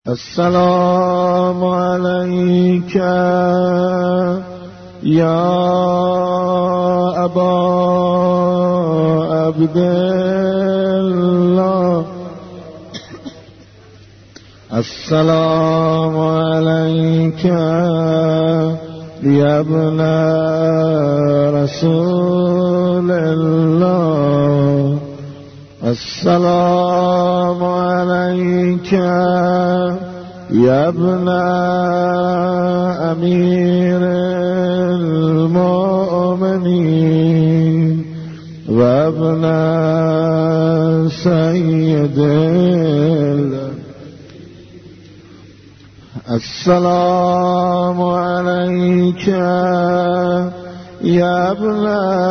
السلام عليك يا أبا عبد الله. السلام عليك يا ابن رسول الله. السلام عليك يا ابن أمير المؤمنين وابن سيد السلام عليك يا ابن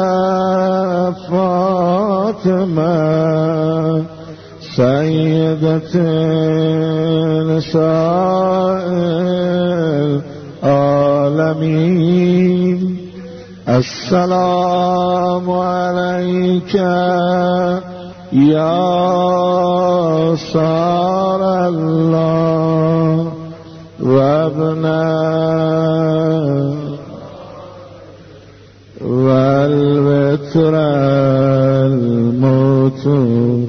فاطمة سيدة نساء العالمين. السلام عليك يا صار الله وابن والوتر الموتور.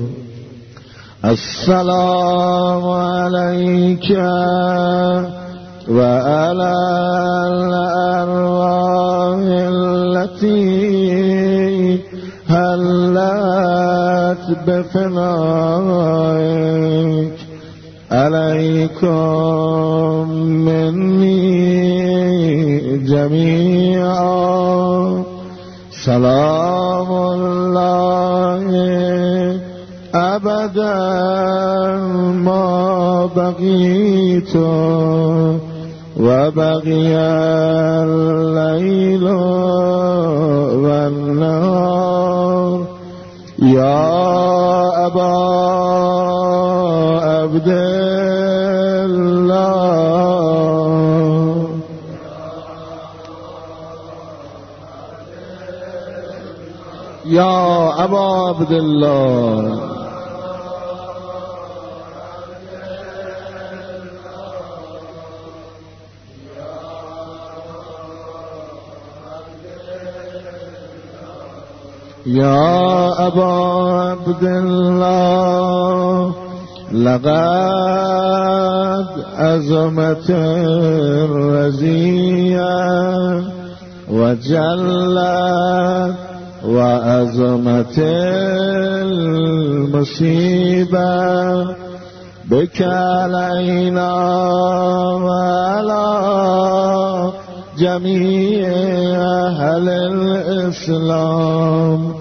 السلام عليك وعلى الأرواح التي هلت بفنائك. عليكم مني جميعا سلام الله أبدا ما بقيت وبقي الليل والنهار. يا أبا عبد الله. يا أبا عبد الله. يا أبا عبد الله لقد أزمت الرزية وجلت وأزمت المصيبة بك علينا وعلى جميع أهل الإسلام.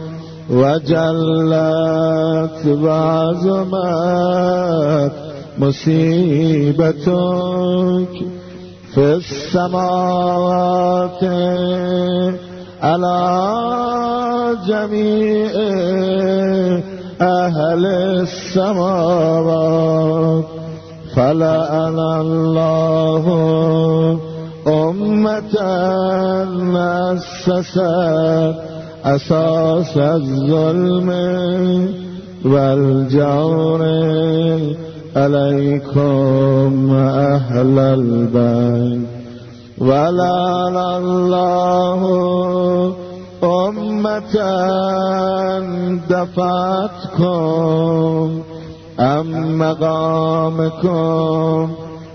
وجلت وعظمت مصيبتك في السماوات على جميع أهل السماوات. فلعن الله أمة أسست أساس الظلم والجور عليكم أهل البيت. ولعن الله أمة دفعتكم عن مقامكم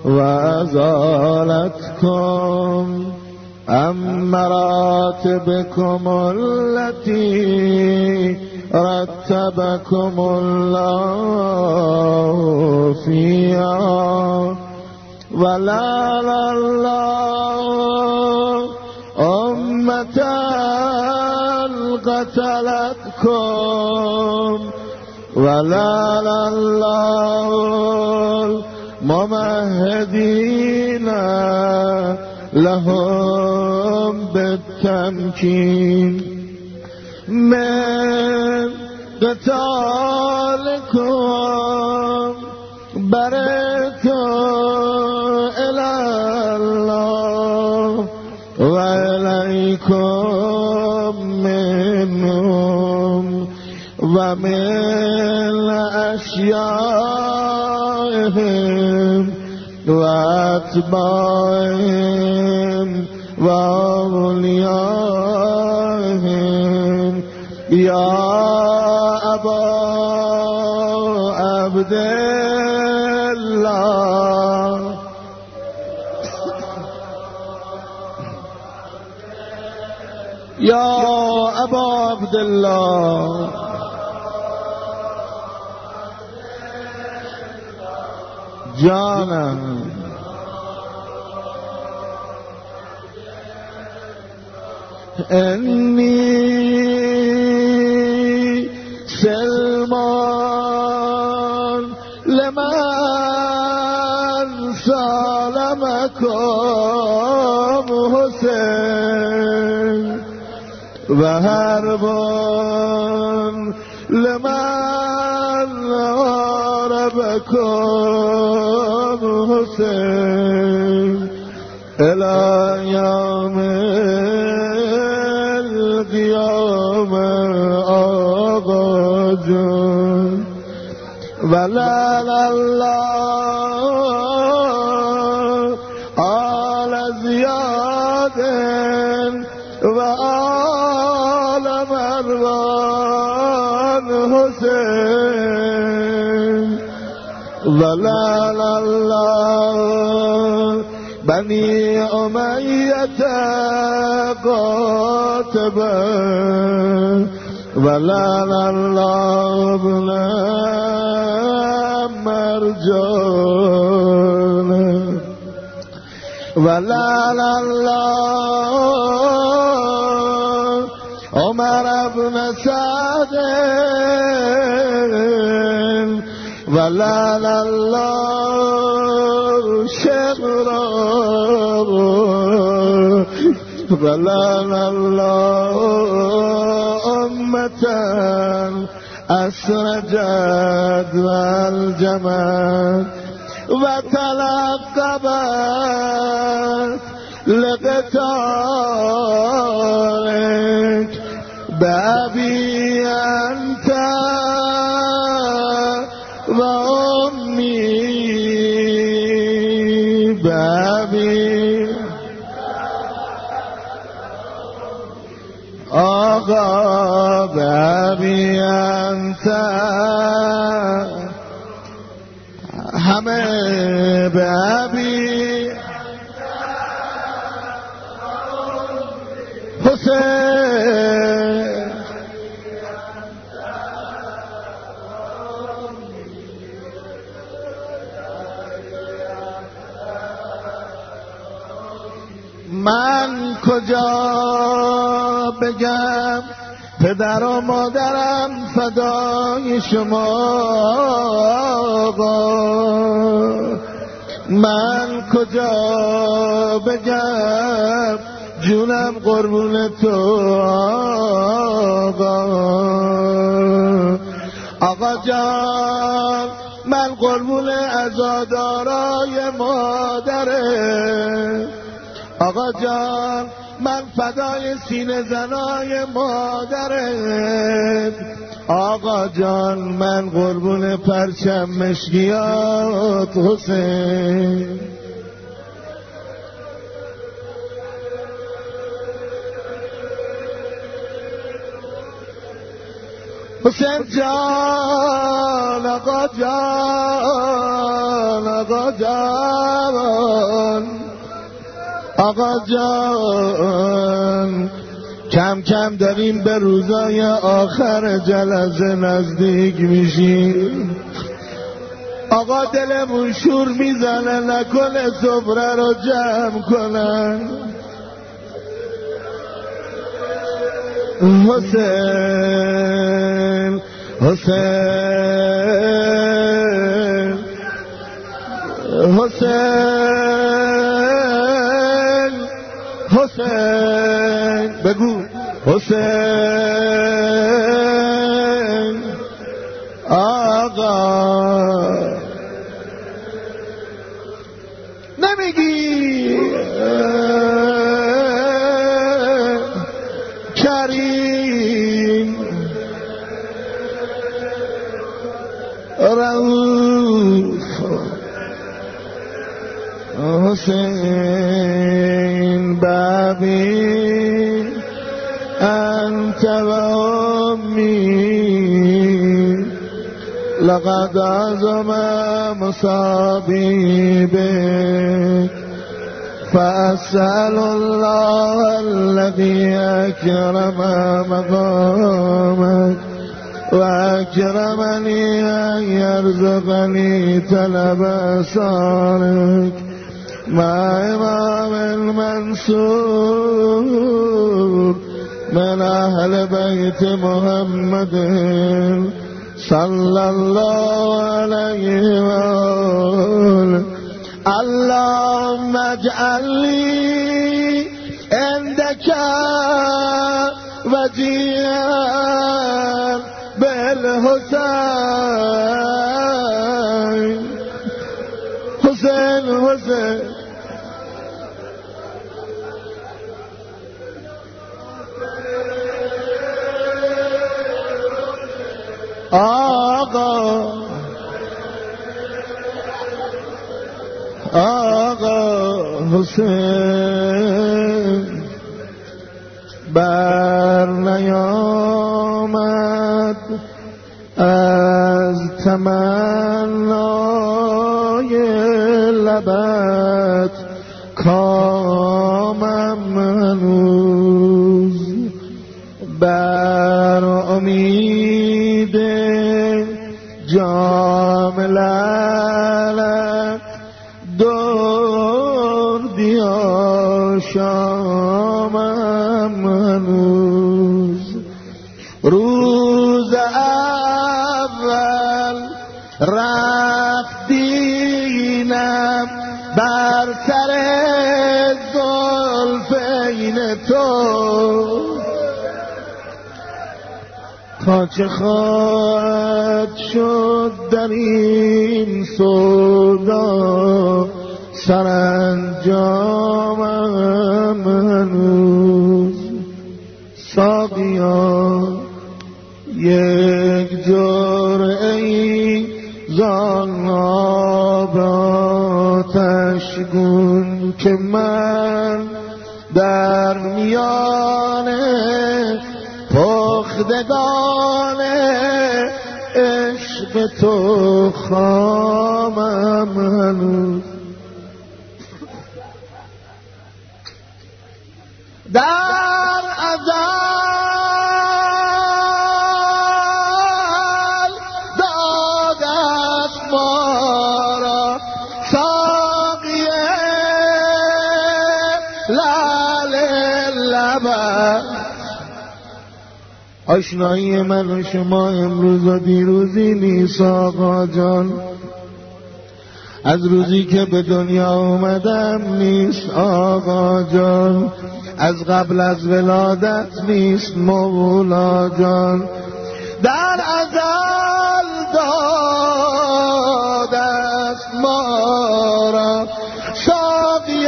وأزالتكم عن مراتبكم التي رتبكم الله فيها. ولعن الله أمة قتلتكم. ولعن الله الممهدين لهم بالتمكين من قتالكم. برئت إلى الله وإليكم منهم ومن أشيائهم و اتباعهم و اولیاءهم یا ابا عبدالله یا ابا عبدالله جانم انی سلمان لمن سالمکم حسین و حربان لمن عربکم حسین الی یوم القیامه آقا جان ولل الله آل زیاد و آل مروان حسین ولل الله بنی امیت قاتبا ولل الله ابن مرجان ولل الله عمر ابن سعد ولل الله شغرا ولل الله أمة أسرجت والجمال وتلقبت لقتالك بأبي أنت وأمي بأبي آقا بأبي أنت همه بأبي حسین من کجا بگم پدر و مادرم فدای شما آقا من کجا بگم جونم قربون تو آقا آقا جان من قربون عزادارای مادره آقا جان من فدای سینه زنای مادرت آقا جان من قربون پرچم مشکیات حسین حسین جان آقا جان آقا جان آقا جان کم کم داریم به روزای آخر جلسه نزدیک میشیم آقا دلمون شور میزنه نکنه سفره رو جمع کنن حسین حسین حسین حسین بگو حسین آقا نمیگی کریم رؤوف حسین بابی انت و امی لقد عظم مصابی بک فأسأل الله الذي أكرم مقامك وأكرمني أن يرزقني طلب أسرارك مع إمام المنصور من أهل بيت محمد صلى الله عليه وآله. اللهم اجعل لي عندك وجيها بالحسين. حسين حسين آقا حسین بر نیامد از تمنای لبت کامم هنوز بر امید جام لعلت دردی آشامم هنوز. روز اول رفتینم بر سر زلفین تو تا چه خواهد شد در این سودا سرانجامم هنوز. ساقیا یک جرعه‌ای زان آب آتشگون که من در میان پختگان عشق تو خامم هنوز. در ازل دادت ما را ساقی لعل لبت. آشنایی من و شما امروز و دیروزی نیست آقا جان، از روزی که به دنیا اومدم نیست آقا جان، از قبل از ولادت نیست مولا جان. در ازل دادت ما را ساقی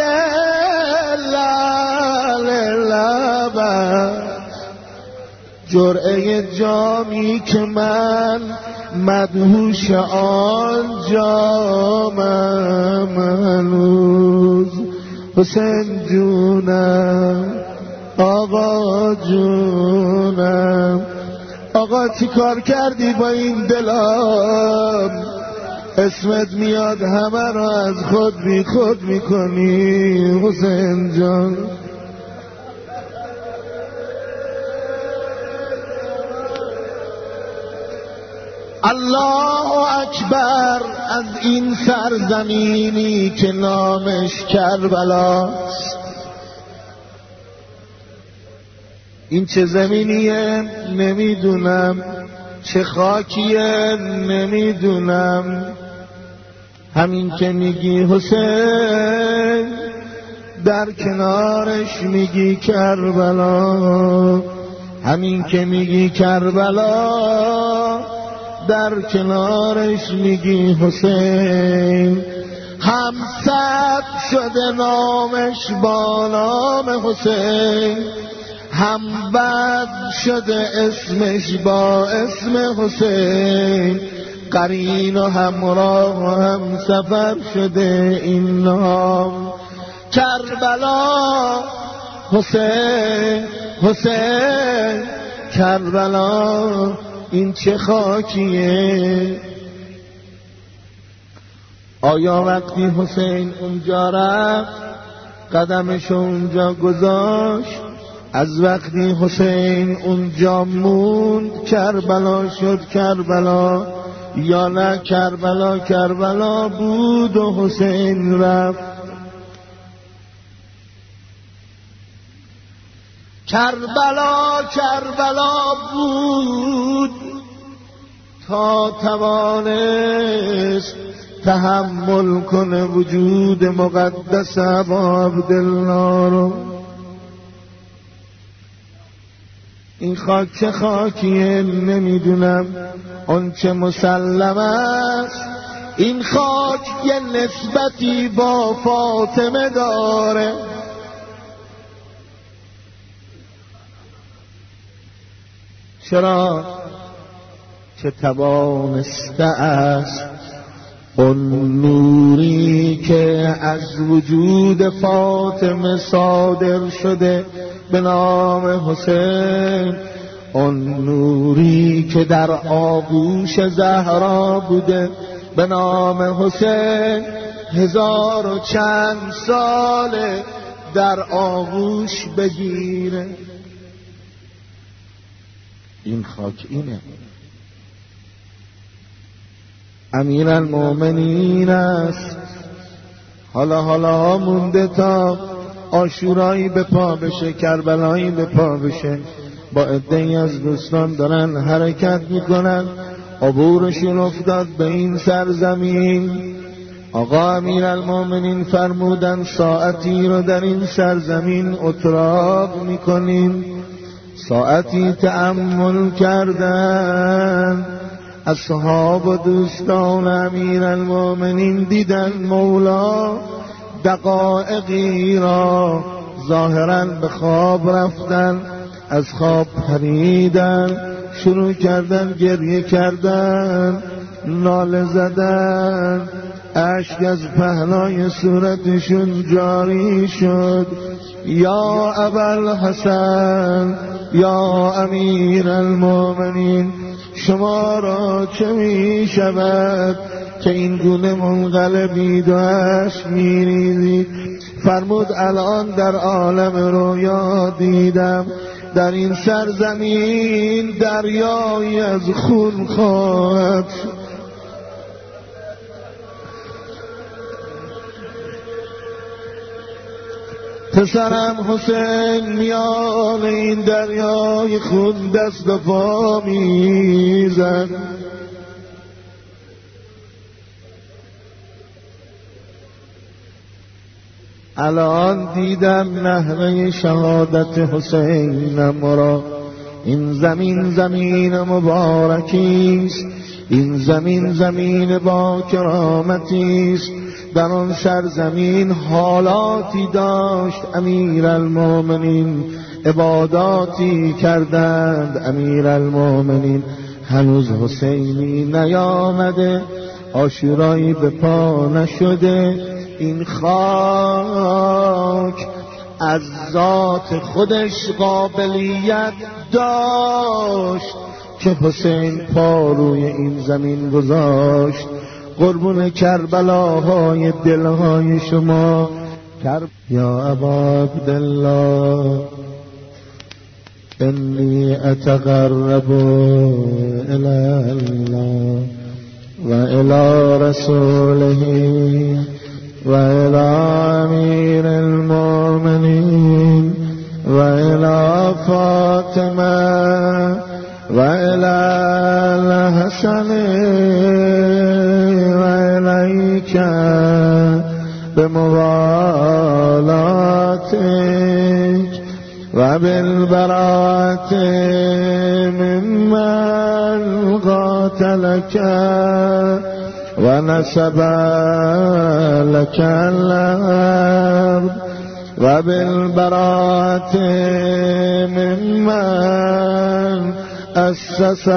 لعل لبت. جرعه جامی که من مدهوش آن جامم هنوز. حسین جونم آقا جونم، آقا چی کار کردی با این دلم؟ اسمت میاد همه را از خود بی خود میکنی حسین جان. الله اکبر از این سرزمینی که نامش کربلاست. این چه زمینیه نمیدونم، چه خاکیه نمیدونم. همین که میگی حسین در کنارش میگی کربلا، همین که میگی کربلا در کنارش میگی حسین. هم ثبت شده نامش با نام حسین، هم بد شده اسمش با اسم حسین. قرین و همراه و هم سفر شده این نام کربلا حسین حسین کربلا این چه خاکیه. آیا وقتی حسین اونجا رفت قدمش اونجا گذاشت، از وقتی حسین اونجا موند کربلا شد کربلا، یا نه کربلا کربلا بود و حسین رفت؟ کربلا کربلا بود تا توانست تحمل کنه وجود مقدس ابا عبدالله رو. این خاک چه خاکیه نمیدونم، اون چه مسلم است این خاک یه نسبتی با فاطمه داره. چرا؟ چه توانسته است اون نوری که از وجود فاطمه صادر شده به نام حسین، اون نوری که در آغوش زهرا بوده به نام حسین، 1000 و چند ساله در آغوش بگیره. این خاک اینه. امیرالمومنین است. حالا مونده تا عاشورایی به پا بشه، کربلایی به پا بشه. با عده‌ای از دوستان دارن حرکت میکنن، عبورشون افتاد به این سرزمین. آقا امیرالمومنین فرمودن ساعتی رو در این سرزمین اتراق میکنیم. ساعتی تأمل کردن اصحاب و دوستان امیرالمومنین، دیدن مولا دقایقی را ظاهراً به خواب رفتن، از خواب پریدن، شروع کردن گریه کردن، ناله زدن، اشک از پهنای صورتشون جاری شد. یا ابوالحسن، یا امیرالمومنین، شما را چه می شود که این گونه منقلبید و اشک می ریزید؟ فرمود الان در عالم رویا دیدم در این سرزمین دریایی از خون خواهد شد. پسرم حسین میان این دریای خون دست و پا میزد. الان دیدم نحوه شهادت حسینم را. این زمین زمین مبارکیست، این زمین زمین با کرامتیست. در آن سرزمین حالاتی داشت امیرالمومنین، عباداتی کردند امیرالمومنین. هنوز حسینی نیامده، عاشورایی به پا نشده. این خاک از ذات خودش قابلیت داشت که حسین پا روی این زمین گذاشت. قربون کربلاهای دلهای شما. یا ابا عبدالله انی اتقرب الی الله و الی رسوله و الی امیر المؤمنین و الی فاطمه و الی الحسن و الیک بموالاتک و بالبراءت ممن قاتلک و نسب لك الارض و بالبراءت ممن اسس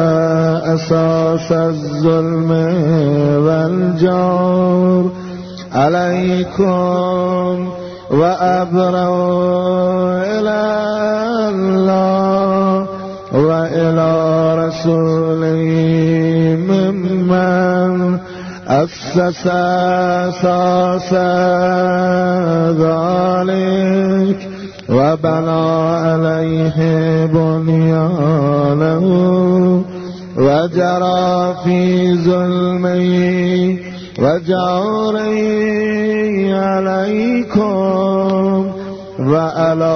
اساس الظلم والجور عليكم وأبرأ إلى الله وإلى رسوله ممن أسس أساس ذلك وبنى عليه بنيانه وجرى في ظلمه وجوره عليكم وعلى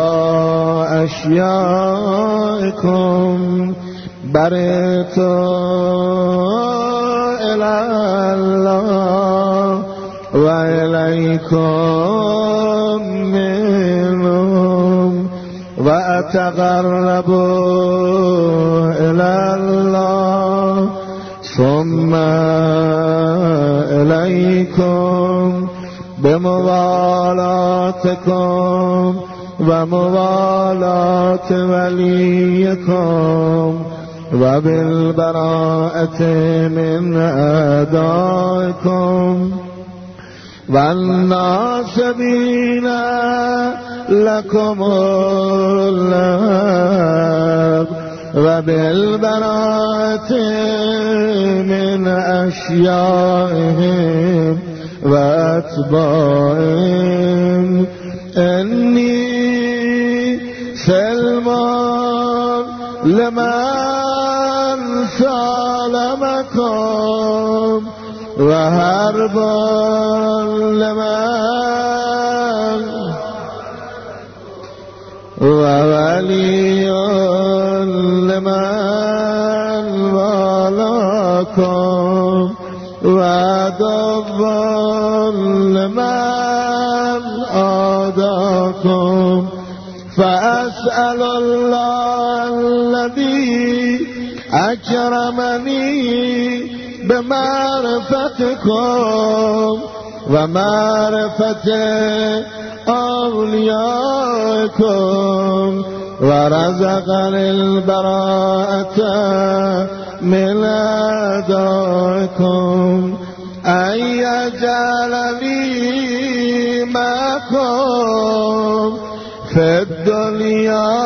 أشيائكم برئت إلى الله وإليكم منهم وأتقرب إلى الله ثم إليكم بموالاتكم وموالاة وليكم وبالبراءة من أعدائكم والناصبين لكم الأرض وبالبراءة من أشيائهم وأتباعهم إني سلم لمن سالمكم وحرب لمن وولي لمن والاكم وعدو لمن عاداكم فأسأل الله الذي أكرمني بمعرفتكم ومعرفة أوليائكم ورزقني البراءة من أعدائكم أن يجعلني معكم في الدنيا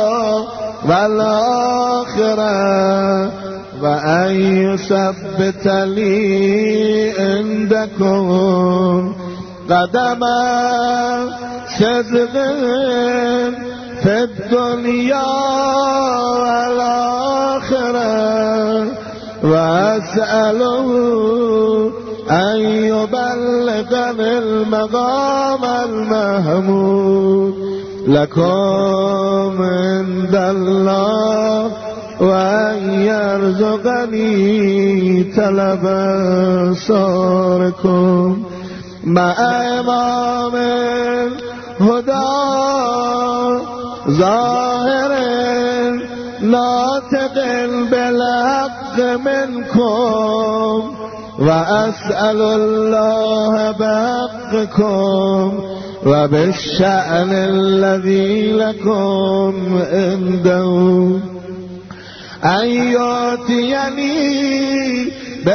والآخرة وأن يثبت لي عندكم قدم صدق في الدنيا والآخرة وأسأله أن يبلغني المقام المحمود لكم عند الله وأن يرزقني طلب صاركم مع إمام الهدى ظاهر ناطق بالحق منكم وأسأل الله بحقكم وبالشأن الذي لكم عنده أن يأتيني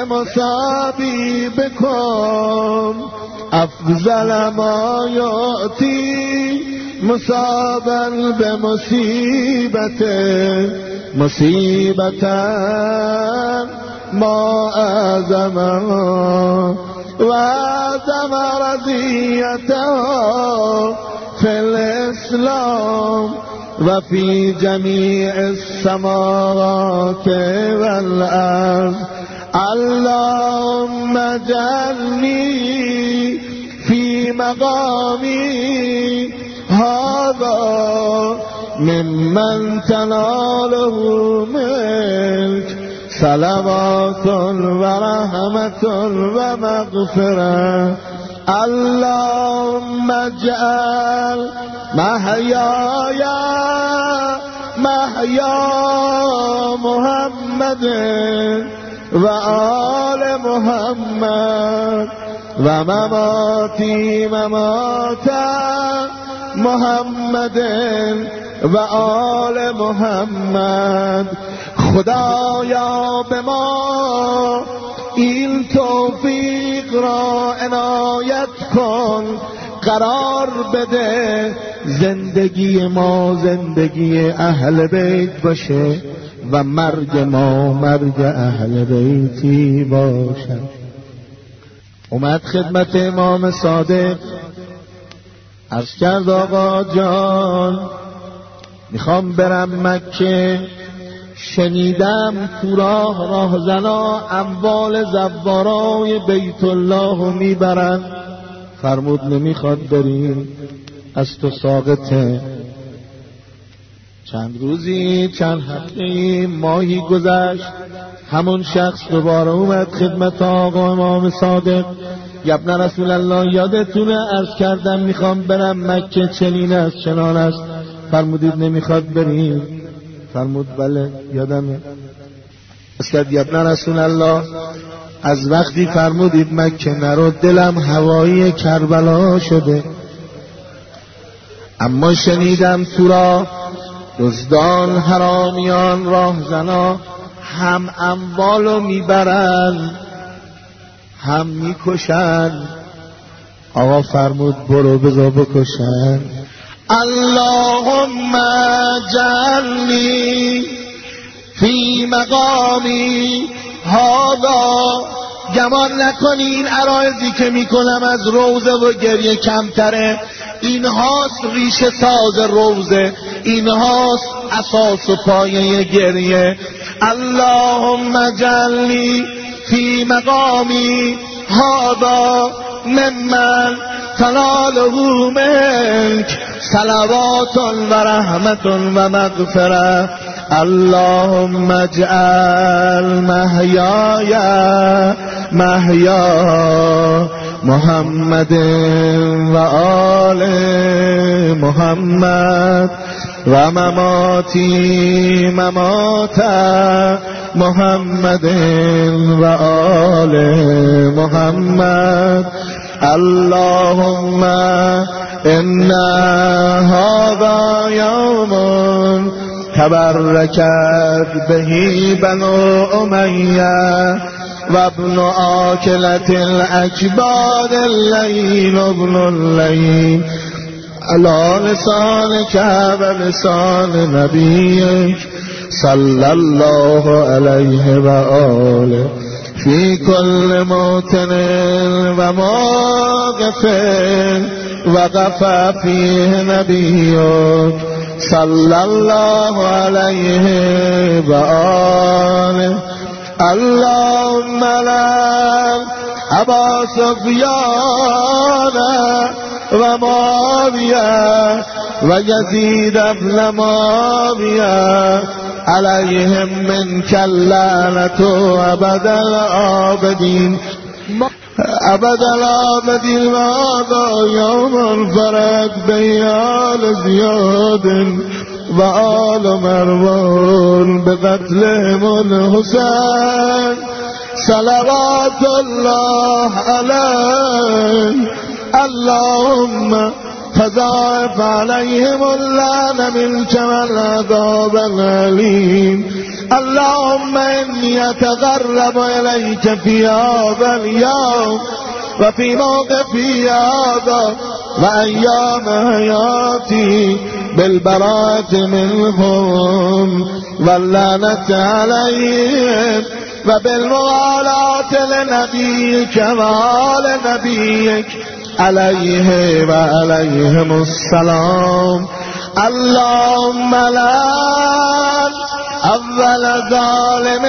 بمصابيبكم أفضل ما يأتي مصابا بمصيبته مصيبة ما أعظمها وأعظم رضيته في الإسلام وفي جميع السماوات والأرض. اللهم اجعلني في مقامي هذا ممن تناله منك صلوات ورحمة ومغفرة. اللهم اجعل محياي محيا محمد وآل محمد ومماتي ممات محمد وآل محمد. خدایا به ما این توفیق را عنایت کن، قرار بده زندگی ما زندگی اهل بیت باشه و مرگ ما مرگ اهل بیتی باشد. اومد خدمت امام صادق، عرض کرد آقا جان میخوام برم مکه، شنیدم تو راهزنا اموال زوارای بیت الله میبرن. فرمود نمیخواد بریم، از تو ساقطه. چند روزی چند هفته‌ای ماهی گذشت، همون شخص دوباره اومد خدمت آقا امام صادق. ابن رسول الله یادتونه عرض کردم میخوام برم مکه، چنین است چنان است. فرمودید نمیخواد بریم؟ فرمود بله یادمه. اسکد ابن رسول الله از وقتی فرمودید مکه نرو دلم هوایی کربلا شده، اما شنیدم تو را دزدان حرامیان راهزنا هم اموالو میبرن هم میکشن. آقا فرمود برو بذار بکشن. اللهم جعلنی فی مقامی هذا. گمان نکنین عرایضی که میکنم از روزه و گریه کمتره. اینهاست ریشه ساز روزه، اینهاست اساس و پایه گریه. اللهم جعلنی فی مقامی هذا ممن تناله منک صلوات و رحمت و مغفرة. اللهم اجعل محیای محیا محمد و آل محمد و مماتی ممات محمد و آل محمد. اللهم ان هذا یوم تبرکت بهی بنو امیه و ابن آکلت الاکباد اللین ابن اللین علی لسانک و لسان نبیک صلی الله علیه و آله فی کل موطن و موقف وقف فیه نبیک صلی الله علیه و آله. اللهم لعن ابا سفیان و معاویه و یزید ابن معاویه علیهم منک اللعنة ابد الآبدین ابد الآبدین. و یوم فرد بیال زیاد و آل مروان بقتلهم الحسین صلوات الله علیه. اللهم فضاعف عليهم اللعن منك والعذاب الأليم. اللهم إني أتقرب إليك في هذا اليوم وفي موقفي هذا وأيام حياتي بالبراءة منهم واللعنة عليهم وبالموالاة لنبيك وآل نبيك عليه وعليهم السلام. اللهم لعن اول ظالم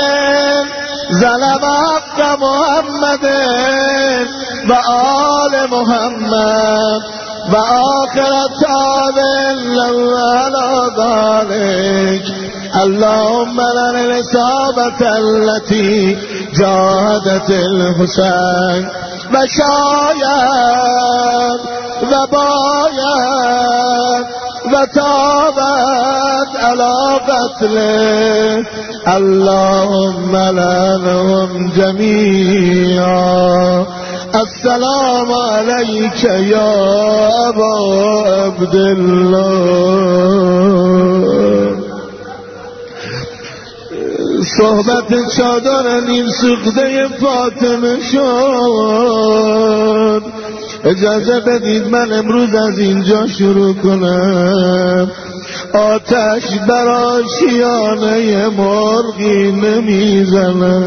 ظلم حق محمد و آل محمد و آخر تابع له على ذلك. اللهم لعن الإصابة التي جاهدت الحسين و شاید و باید و تابت علی قتله. اللهم لعنهم جمیعا. السلام علیک یا ابا عبدالله. صحبت چادر نیم سوخته فاطمه شد. اجازه بدید من امروز از اینجا شروع کنم. آتش بر آشیانه مرغی نمیزنم.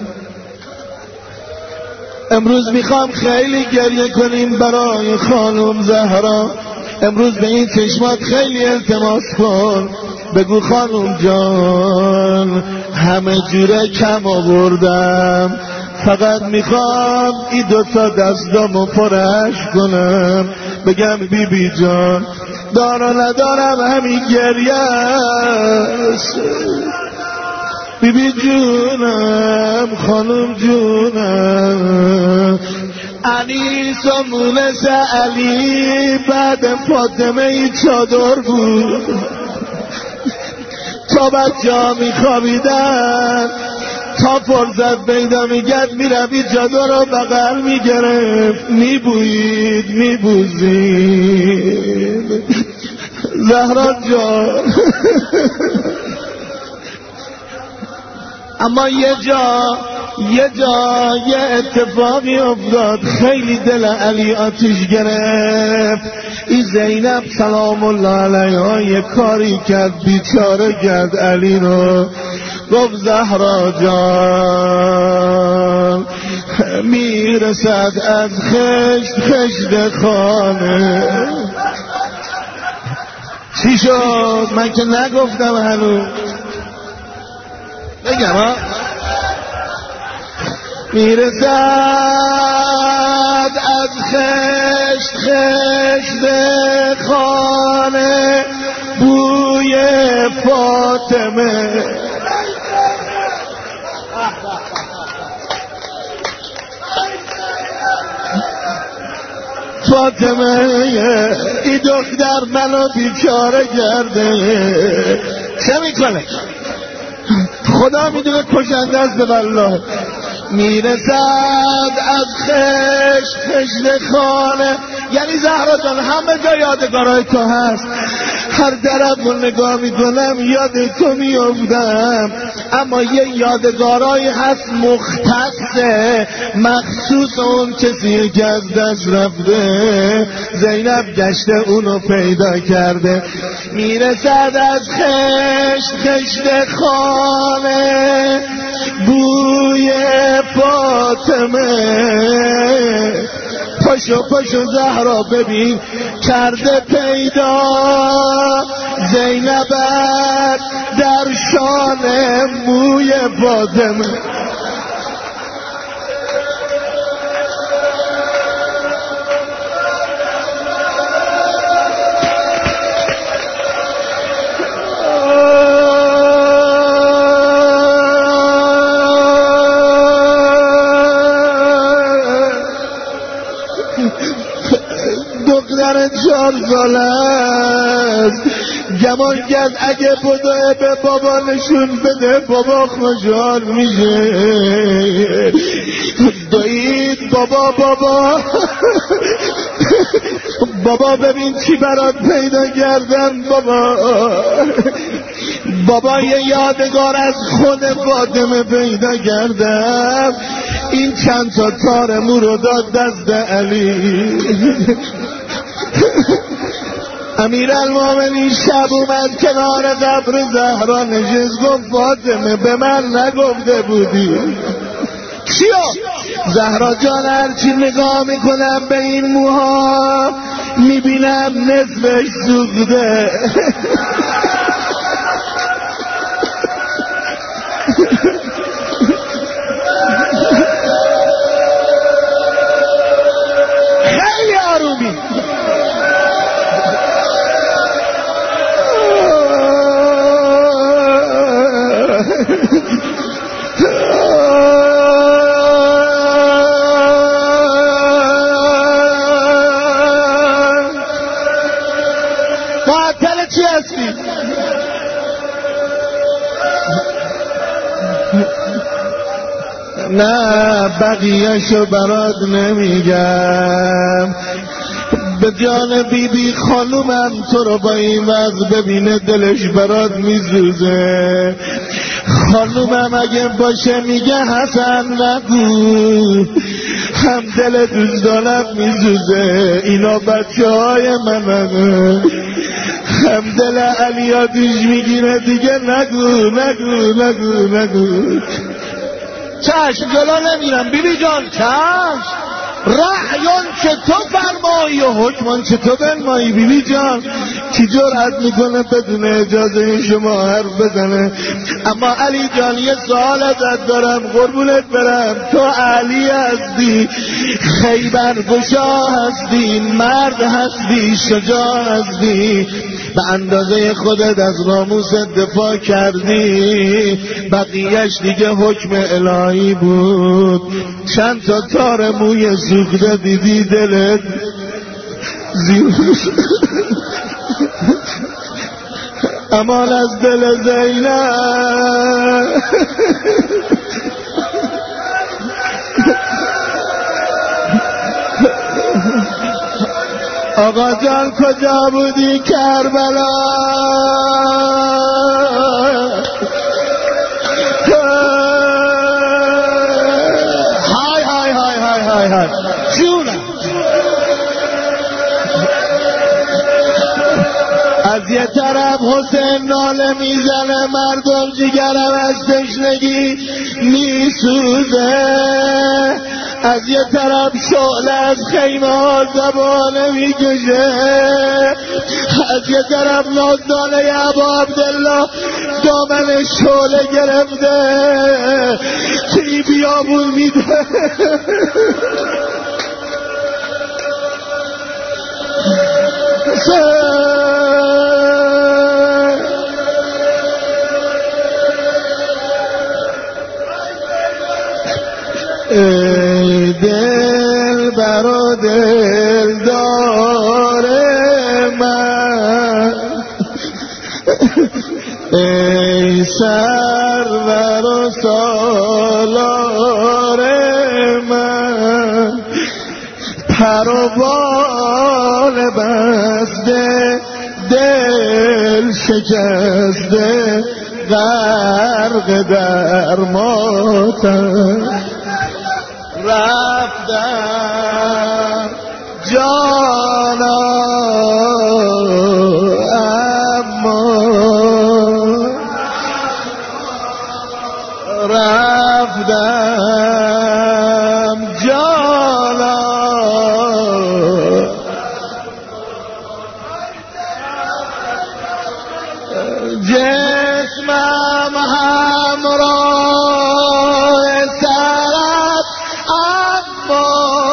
امروز میخوام خیلی گریه کنیم برای خانم زهرا. امروز به این چشمات خیلی التماس کن، بگو خانم جان همه جوره کم آوردم، فقط میخوام این دوتا دستامو پرش کنم، بگم بی بی جان دارم ندارم همین گریه است. بی بی جونم خانم جونم، انیس و مونس علی بعد فاطمه ای چادر بود. تا بچه ها میخوابیدن تا فرصت پیدا میگرد میروید چادر رو بغل میگرفت، میبویید میبوزید. زهرا جان اما یه جا یه اتفاقی افتاد خیلی دل علی آتش گرفت. این زینب سلام الله علیها یه کاری کرد، بیچاره کرد علی رو. گفت زهرا جان میرسد از خشت خانه. چی شد؟ من که نگفتم هنوز، بگم ها. میرسد از خشت خانه بوی فاطمه. فاطمه ای دختر منو بیچاره کرده. چه میکنه؟ خدا میدونه کشنده است والله. میرسد از خشت خانه، یعنی زهرا جان همه جا یادگارای تو هست. هر طرف رو نگاه میکنم یاد تو میافتم، اما یه یادگارایی هست مختصه مخصوص اون کسی که از دست رفته. زینب گشته اونو پیدا کرده. میرسد از خشت خانه بوی فاطمه. پاشو زهرا ببین کرده پیدا زینبت در شان موی فاطمه. دختر 4 ساله است، گمان کرد اگه بدوه به بابا نشون بده بابا خوشحال میشه. دوید بابا ببین چی برات پیدا کردم بابا یه یادگار از خود فاطمه پیدا کردم. این چند تا تار مو رو داد دست علی. امیرالمومنین شب اومد کنار قبر زهرا نشست، گفت فاطمه به من نگفته بودی چیو؟ زهرا جان هرچی نگاه میکنم به این موها میبینم نصفش سوخته. خیلی آرومی. معطل چی هستی؟ نه بقیه‌شو برات نمیگم. به جان بی خانومم تو رو با این وضع ببینه دلش برات میسوزه. خانومم اگه باشه میگه حسن نگو، هم دل دوستانم میزوزه اینا بچه های منم، هم دل علی آتیش میگیره دیگه نگو نگو نگو نگو. چشم جلو نمیرم بیبی جان، چشم. رأیان چه تو فرمایی و حکمان چه تو بنمایی. بیبی جان کی جرأت میکنه بدون اجازه شما حرف بزنه؟ اما علی جان یه سوال ازت دارم قربونت برم، تو علی هستی، خیبر گشا هستی، مرد هستی، شجاع هستی، به اندازه خودت از ناموس دفاع کردی، بقیهش دیگه حکم الهی بود. چند تا تار موی سوخته دیدی دلت زیر امان از دل زینب. آقا جان کجا بودی کربلا؟ های های های های های های جونم. از یه طرف حسین ناله میزنه، مردم جیگرم از تشنگی میسوزه، از یه طرف شعله از خیمه ها زبانه میکشه، از یه طرف نازدانه ابا عبدالله دامن شعله گرفته توی بیابون میده. ای دل برو دل داره من، ای سرور و سالار من، پر و بال بسته دل شکسته غرق در ماتم، رفتم جانا اما رفتم جانا جسمم همراه سرت اما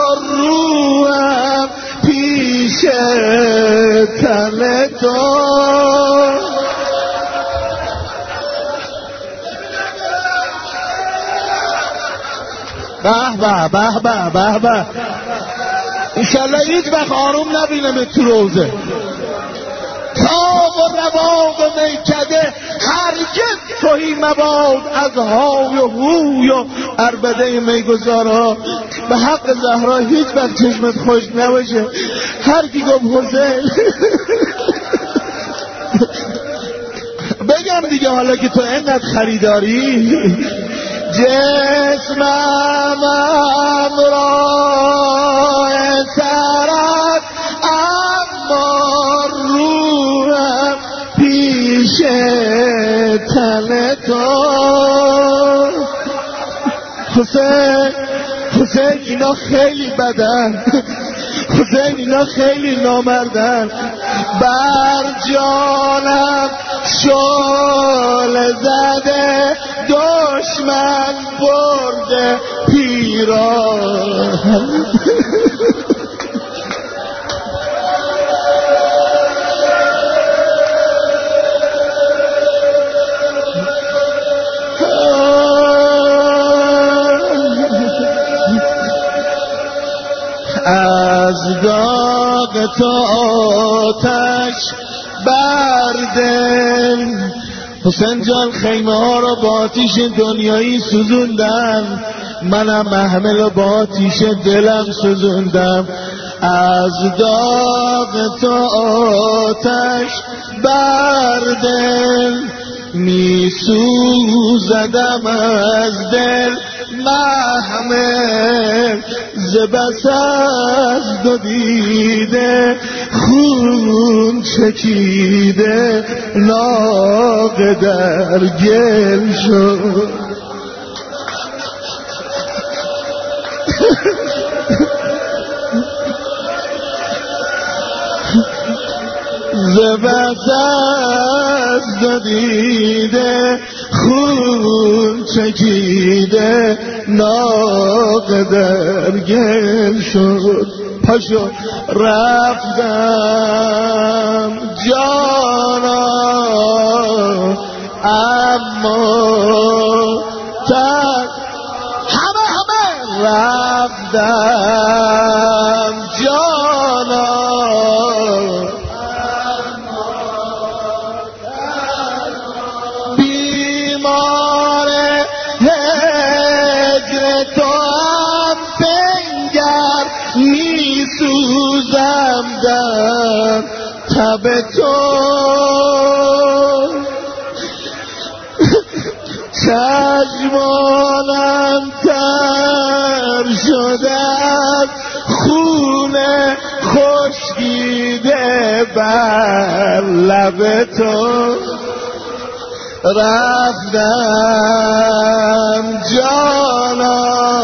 روحم پیش تن تو. به به به به به به. انشالله هیچ وقت آروم نبینم تو روزه. تاب و رواق و میکده هرگز توهی مباد از های و هوی و عربده میگذارها. به حق زهرا هیچ وقت چشمت خوش نباشه. هر کی گفت حسین بگم دیگه حالا که تو اینقدر خریداری. جسمم امراه سرت اما روحم پیش تن تو. حسین اینا خیلی بدن، حسین اینا خیلی نامردن. بر جانم شعله زده دشمن برده پیران. از داغ تو آتش بردل. حسین جان خیمه ها رو با آتیش دنیایی سوزوندم، منم محمل رو با آتیش دلم سوزوندم. از داغ تو آتش بردل می سوزدم از دل محمل ز بس از دو دیده خون چکیده ناقه در گل شد ز بس از دو دیده خون چکیده ناقه در گل شد پاشو رفتم جانا اما همه رفتم جانا بیمار هجر تو هم بنگر می سوزم در تب تو چشمانم تر شده از خون خشکیده بر لب تو رفتم جانا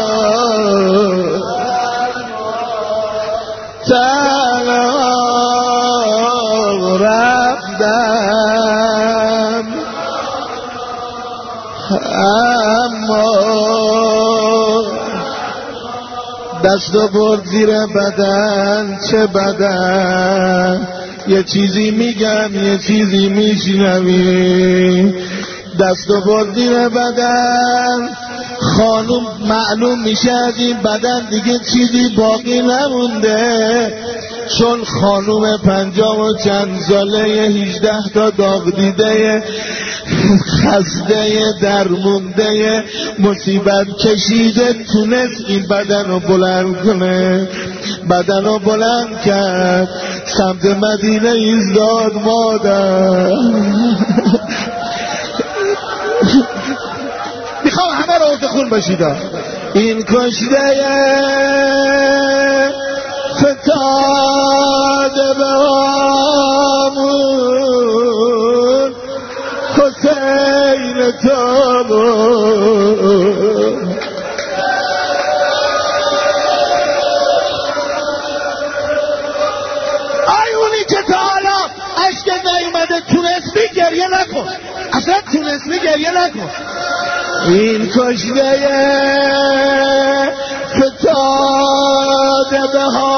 تنها رفتم اما دستو برد زیر بدن چه بدن یه چیزی میگم یه چیزی میشنوی دستو برد زیر بدن خانوم معلوم میشه از این بدن دیگه چیزی باقی نمونده چون خانوم 50 و چند ساله 18 تا داغ دیده خسته درمونده مصیبت کشیده تونست این بدن رو بلند کنه بدن رو بلند کرد سمت مدینه ایستاد مادر میخوام همه رو عرض خون باشید این کشته فتاد به آمون حسین تابون آیونی که تا حالا عشق نیومده تونستی گریه نکن اصلا تونستی گریه نکن این کشته فتاد به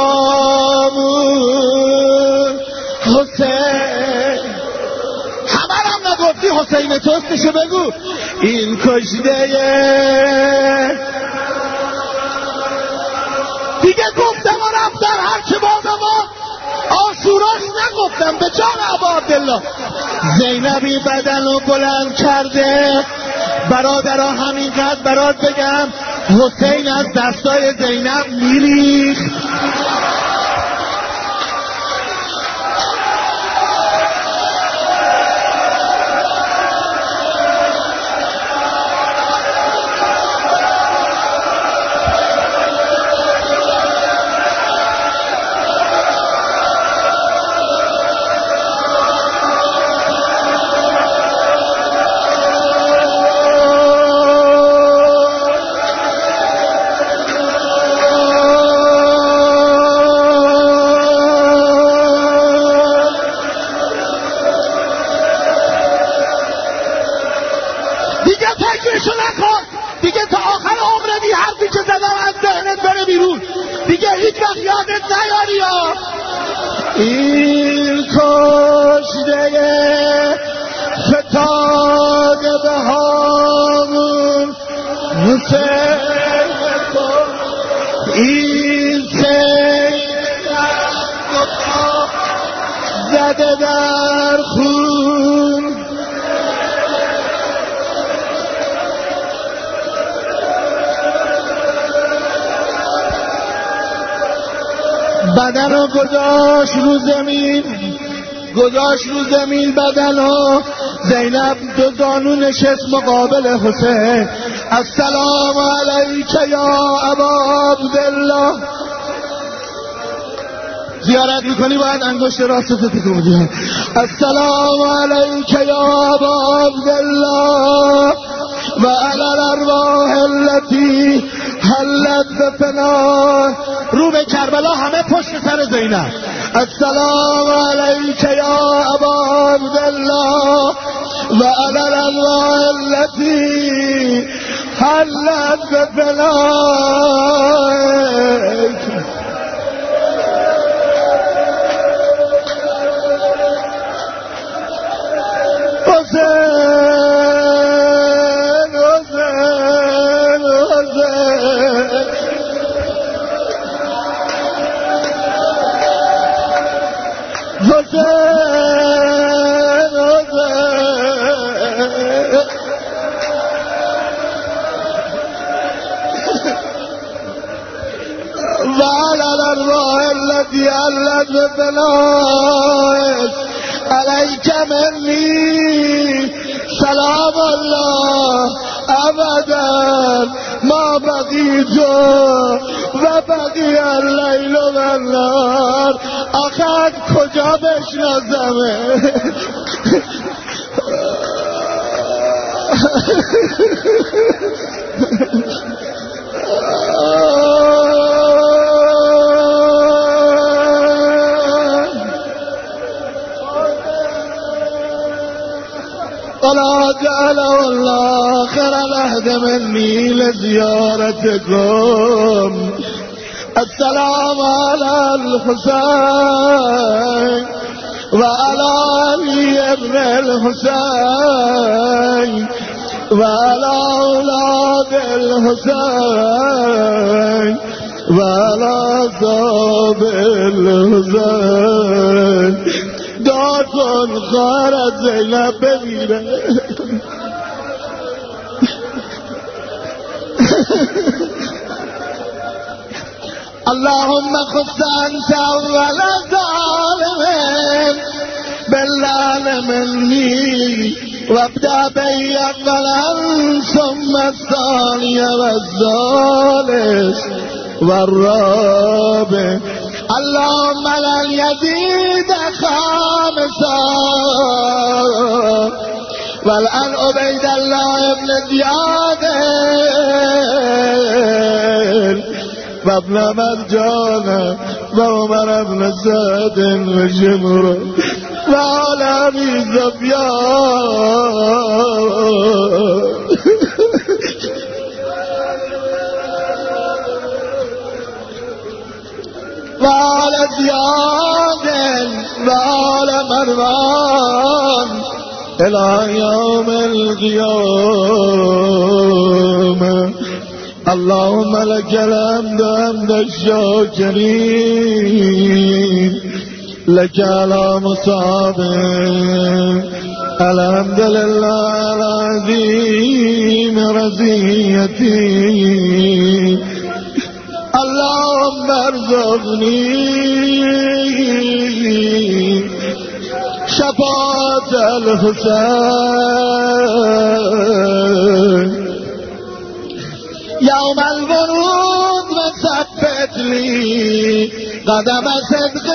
هامون حسین همه هم نگفتی حسین توستشو بگو این کشته دیگه گفتم و رفتم هر که با ما آشوراش نگفتم به جان ابا عبدالله زینبی بدن رو بلند کرده برادرها همینقدر برات بگم حسین از دستای زینب میریخت دیگه تا آخر عمرت این حرفی که زدم از ذهنت بره بیرون دیگه هیچ وقت یادت نیاری یا این کشته فتاد به هامون حسین این زده در خون بدن رو گذاشت رو زمین بدن رو زینب دو زانو نشست مقابل حسین. السلام علیک یا ابا عبدالله. زیارت میکنی باید انگشت راستت تکون بدی. السلام علیک یا ابا عبدالله و علی الارواح التي حلت بفنا. رو به کربلا، همه پشت سر زینب. السلام علیک یا ابا عبدالله و علی الارواح التي حلت بفنائک. وعلى الأرواح التي علت بفنائك عليك مني سلام الله أبدا ما بقيت وبقي الليل والنهار. آخر کجا بشناسمه؟ ولا جعل الله آخر العهد مني لزيارتكم. السلام على الحسين وعلى علي ابن الحسين وعلى أولاد الحسين وعلى أصحاب الحسين. دعا کن خواهرت زینب بمیره. اللهم خص انت اول ظالم باللعن مني وابدأ بي اولا ثم الثاني والثالث والرابع. اللهم لن يزيد خامسا والآن عبید الله ابن زیاد و ابن مرجان و عمر ابن سعد و شمر و آل ابی سفیان وآل زياد وآل مروان إلى يوم القيامة. اللهم لك الحمد حمد الشاكرين لك على مصابه. الحمد لله العظيم رزيتي. اللهم ارزقني شفاعة الحسين يوم الورود وثبت لي قدم صدق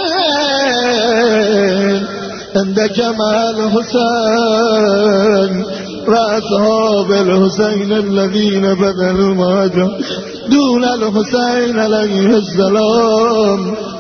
عندك مع الحسين وأصحاب الحسين الذين بذلوا ما دون الحسين عليه السلام